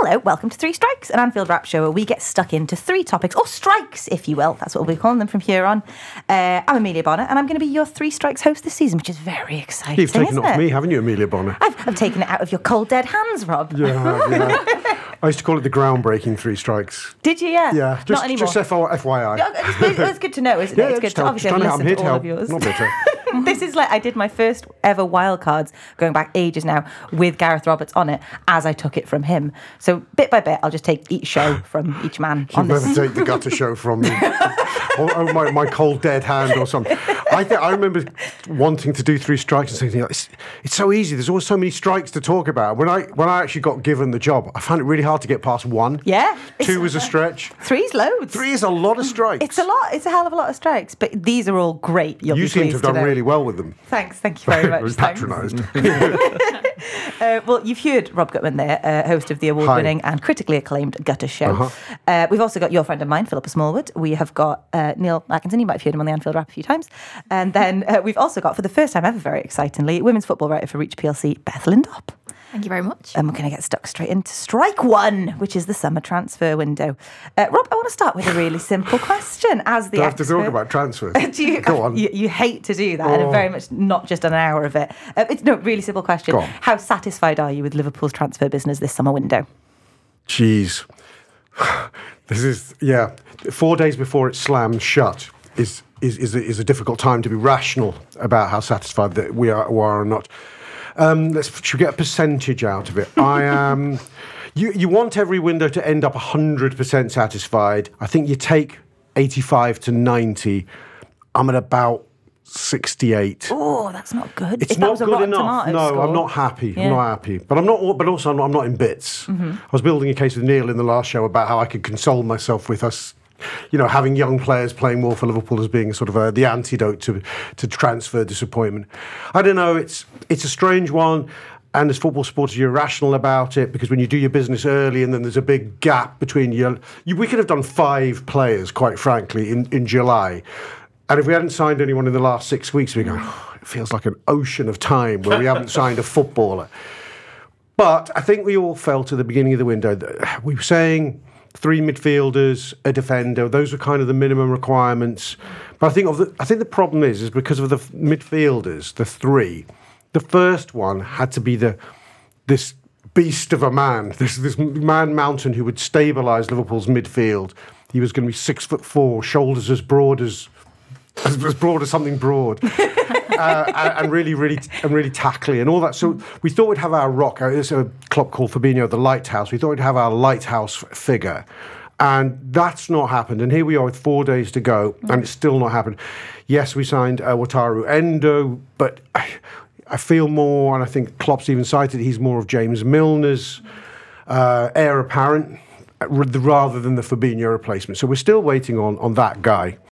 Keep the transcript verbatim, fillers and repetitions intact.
Hello, welcome to Three Strikes, an Anfield Wrap show where we get stuck into three topics, or strikes, if you will. That's what we'll be calling them from here on. Uh, I'm Amelia Bonner, and I'm going to be your Three Strikes host this season, which is very exciting. You've taken isn't it off it? me, haven't you, Amelia Bonner? I've, I've taken it out of your cold, dead hands, Rob. Yeah, yeah. I used to call it the groundbreaking Three Strikes. Did you? Yeah. Yeah, just, Not anymore. just F Y I. Yeah, it's, it's good to know, isn't Yeah, it? It's yeah, good just to help- obviously just I've trying to- I'm listened here to to all of help. yours. Not bitter. This is like I did my first ever wildcards going back ages now with Gareth Roberts on it as I took it from him. So bit by bit, I'll just take each show from each man You'll on this. never take the gutter show from me. or, or my, my cold dead hand or something. I think I remember wanting to do Three Strikes and thinking, it's, it's so easy. There's always so many strikes to talk about. When I when I actually got given the job, I found it really hard to get past one. Yeah. Two was a stretch. Three's loads. Three is a lot of strikes. It's a lot. It's a hell of a lot of strikes. But these are all great. You'll You be seem to pleased have done know. really well with them. Thanks. Thank you very much. Thanks. Patronised. Uh, well, you've heard Rob Gutman there, uh, host of the award-winning and critically acclaimed Gutter Show. Uh-huh. Uh, we've also got your friend of mine, Philippa Smallwood. We have got uh, Neil Atkinson. You might have heard him on the Anfield Wrap a few times. And then uh, we've also got, for the first time ever, very excitingly, women's football writer for Reach P L C, Beth Lindop. Thank you very much. And we're going to get stuck straight into strike one, which is the summer transfer window. Uh, Rob, I want to start with a really simple question. As the Do I have to expert, talk about transfers? do you, Go on. You, you hate to do that, and Oh. very much not just an hour of it. Uh, it's no really simple question. Go on. How satisfied are you with Liverpool's transfer business this summer window? Jeez. This is, yeah, four days before it slams shut is is is a, is a difficult time to be rational about how satisfied that we are, we are or not. Um, let's should we get a percentage out of it. I am. You you want every window to end up one hundred percent satisfied. I think you take eighty-five to ninety. I'm at about sixty-eight. Oh, that's not good. It's if that not was a good Rotten enough. Tomatoes No, score. I'm not happy. Yeah. I'm not happy. But I'm not. But also, I'm not, I'm not in bits. Mm-hmm. I was building a case with Neil in the last show about how I could console myself with us, you know, having young players playing more for Liverpool as being sort of a, the antidote to to transfer disappointment. I don't know. It's it's a strange one. And as football supporters, you're rational about it because when you do your business early and then there's a big gap between you, you we could have done five players, quite frankly, in, in July. And if we hadn't signed anyone in the last six weeks, we go, oh, it feels like an ocean of time where we haven't signed a footballer. But I think we all felt at the beginning of the window that we were saying three midfielders, a defender, those were kind of the minimum requirements. But I think of the, I think the problem is, is because of the midfielders, the three, the first one had to be the this beast of a man, this this man mountain who would stabilise Liverpool's midfield. He was going to be six foot four, shoulders as broad as as, as broad as something broad, uh, and, and really, really, and really tackly and all that. So we thought we'd have our rock. Uh, There's a club called Fabinho, the Lighthouse. We thought we'd have our lighthouse figure. And that's not happened. And here we are with four days to go, and it's still not happened. Yes, we signed uh, Wataru Endo, but I, I feel more, and I think Klopp's even cited, he's more of James Milner's uh, heir apparent rather than the Fabinho replacement. So we're still waiting on, on that guy.